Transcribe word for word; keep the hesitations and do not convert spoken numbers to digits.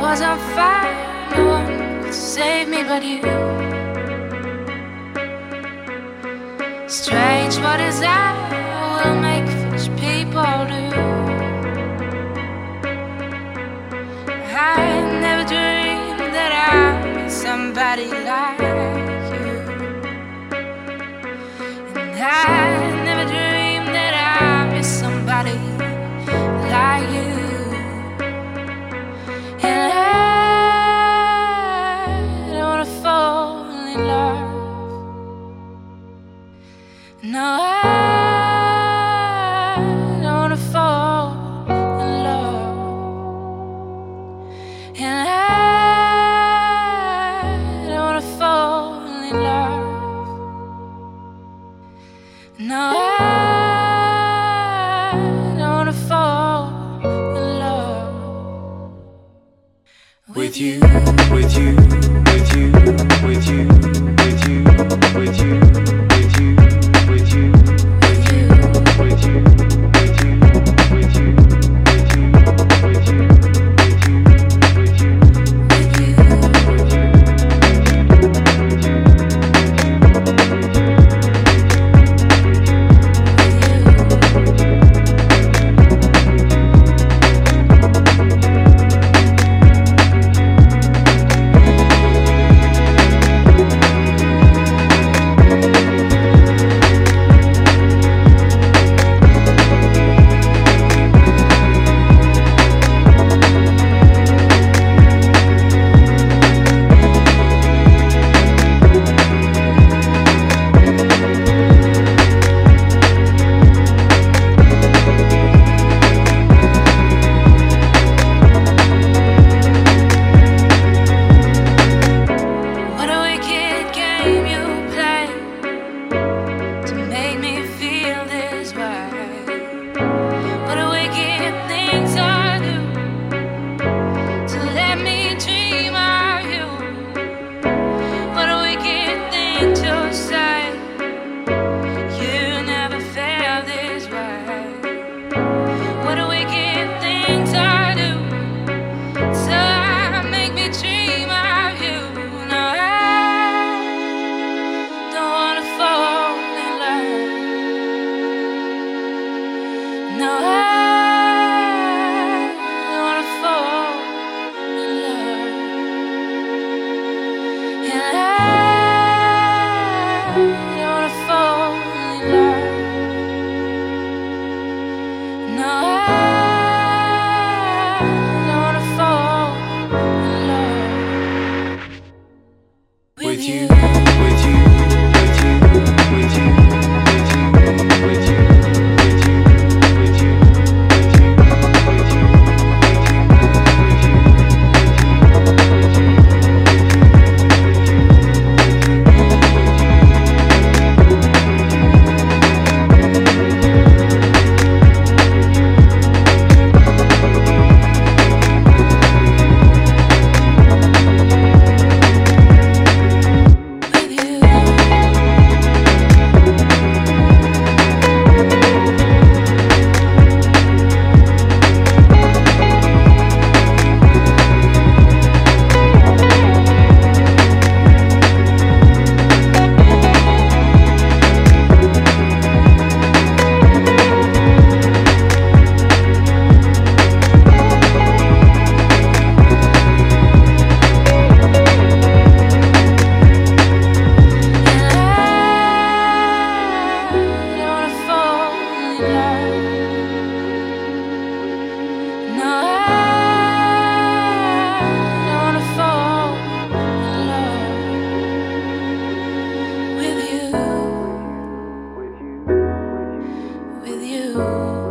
was on fire, no one could save me but you. Strange what desire will make foolish people do. I never dreamed that I'd meet somebody like you, and I never dreamed that I'd meet somebody like you. And I don't wanna fall in love. No, I don't wanna fall in love. And I don't wanna fall in love. No, I don't wanna fall in love with you, with you, with you, with you, with you, with you, with you, with you, with you, with you, with you, with you, with you, with you, with you, with you, with you. No, I don't wanna fall in love. And I don't wanna fall in love. No, I don't wanna fall in love with you, with you, with you, with you, with you, with you. With you.